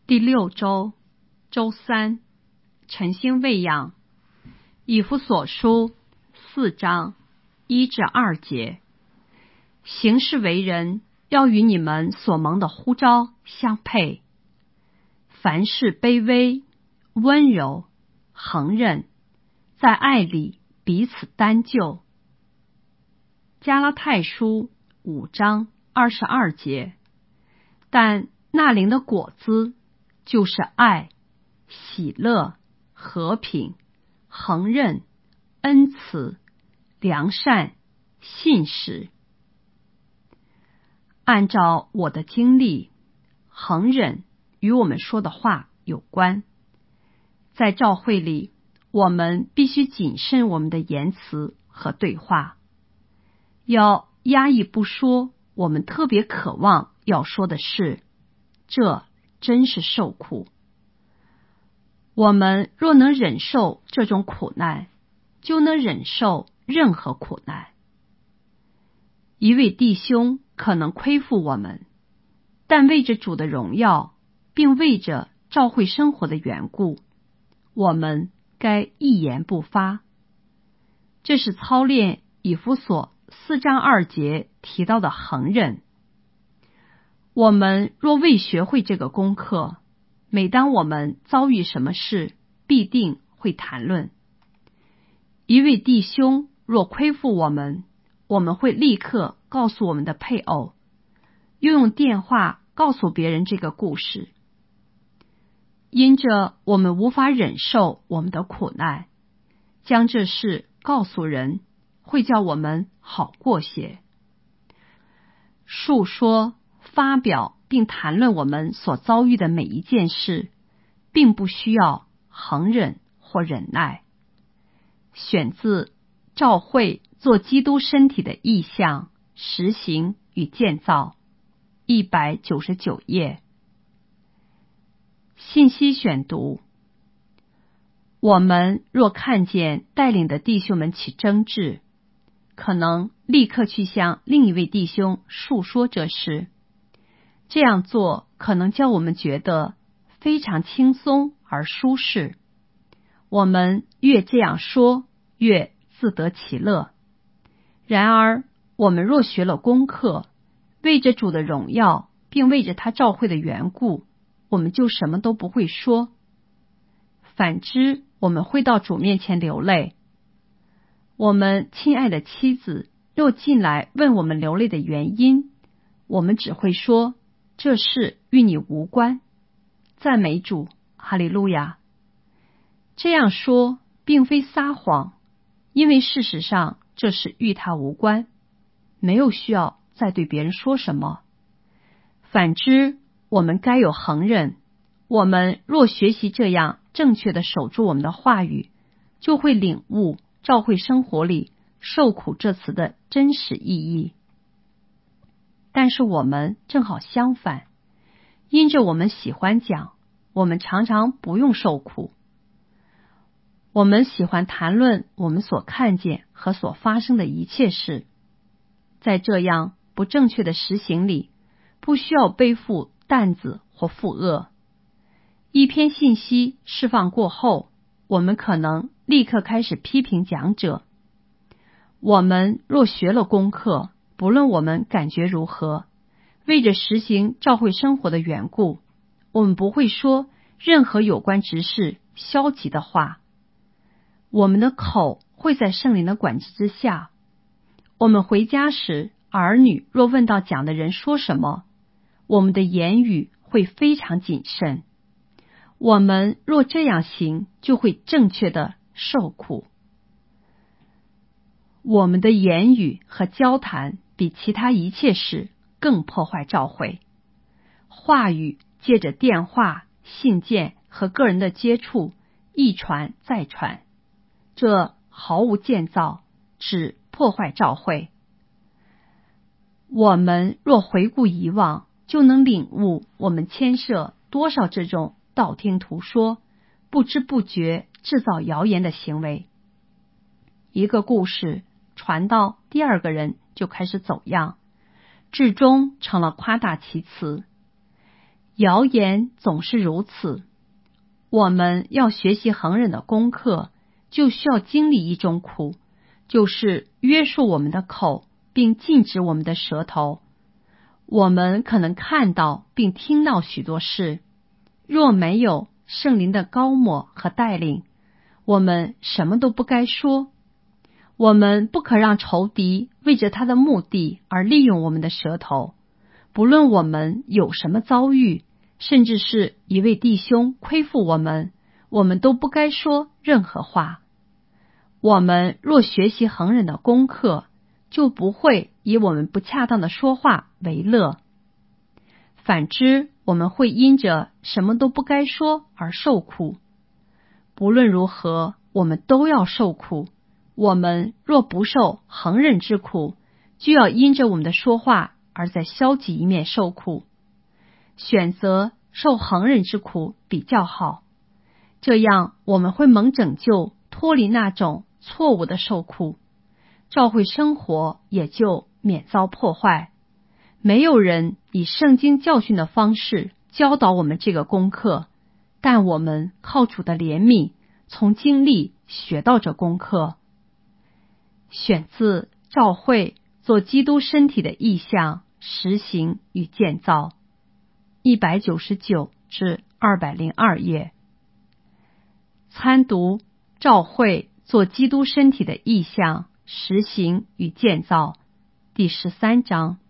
第6周，周三，晨星喂养。以弗所书4章1至2节，行事为人要与你们所蒙的呼召相配，凡事卑微、温柔、恒忍，在爱里彼此担救。加拉太书5章22节，但那灵的果子就是爱、喜乐、和平、恒忍、恩慈、良善、信实。按照我的经历，恒忍与我们说的话有关。在教会里，我们必须谨慎我们的言辞和对话，要压抑不说我们特别渴望要说的事，这真是受苦。我们若能忍受这种苦难，就能忍受任何苦难。一位弟兄可能亏负我们，但为着主的荣耀，并为着教会生活的缘故，我们该一言不发。这是操练以弗所4章2节提到的恒忍。我们若未学会这个功课，每当我们遭遇什么事，必定会谈论。一位弟兄若亏负我们，我们会立刻告诉我们的配偶，又用电话告诉别人这个故事。因着我们无法忍受我们的苦难，将这事告诉人，会叫我们好过些。述说、发表并谈论我们所遭遇的每一件事，并不需要恒忍或忍耐。选自教会做基督身体的意象、实行与建造，199页。信息选读：我们若看见带领的弟兄们起争执，可能立刻去向另一位弟兄述说这事。这样做可能叫我们觉得非常轻松而舒适。我们越这样说，越自得其乐。然而，我们若学了功课，为着主的荣耀，并为着他召会的缘故，我们就什么都不会说。反之，我们会到主面前流泪。我们亲爱的妻子若进来问我们流泪的原因，我们只会说，这事与你无关。赞美主，哈利路亚。这样说并非撒谎，因为事实上这事与他无关，没有需要再对别人说什么。反之，我们该有恒忍。我们若学习这样正确的守住我们的话语，就会领悟教会生活里受苦这词的真实意义。但是我们正好相反，因着我们喜欢讲，我们常常不用受苦。我们喜欢谈论我们所看见和所发生的一切事。在这样不正确的实行里，不需要背负担子或负恶。一篇信息释放过后，我们可能立刻开始批评讲者。我们若学了功课，不论我们感觉如何，为着实行教会生活的缘故，我们不会说任何有关执事消极的话。我们的口会在圣灵的管制之下。我们回家时，儿女若问到讲的人说什么，我们的言语会非常谨慎。我们若这样行，就会正确的受苦。我们的言语和交谈比其他一切事更破坏教会。话语借着电话、信件和个人的接触一传再传，这毫无建造，只破坏教会。我们若回顾以往，就能领悟我们牵涉多少这种道听途说、不知不觉制造谣言的行为。一个故事传到第二个人就开始走样，至终成了夸大其词。 谣言总是如此。我们要学习恒忍的功课，就需要经历一种苦，就是约束我们的口，并禁止我们的舌头。我们可能看到并听到许多事，若没有圣灵的膏抹和带领，我们什么都不该说。我们不可让仇敌为着他的目的而利用我们的舌头，不论我们有什么遭遇，甚至是一位弟兄亏负我们，我们都不该说任何话。我们若学习恒忍的功课，就不会以我们不恰当的说话为乐。反之，我们会因着什么都不该说而受苦。不论如何，我们都要受苦。我们若不受恒忍之苦，就要因着我们的说话而在消极一面受苦。选择受恒忍之苦比较好，这样我们会蒙拯救，脱离那种错误的受苦，教会生活也就免遭破坏。没有人以圣经教训的方式教导我们这个功课，但我们靠主的怜悯，从经历学到这功课。选自教会做基督身体的意象、实行与建造，199至202页。参读教会做基督身体的意象、实行与建造第13章。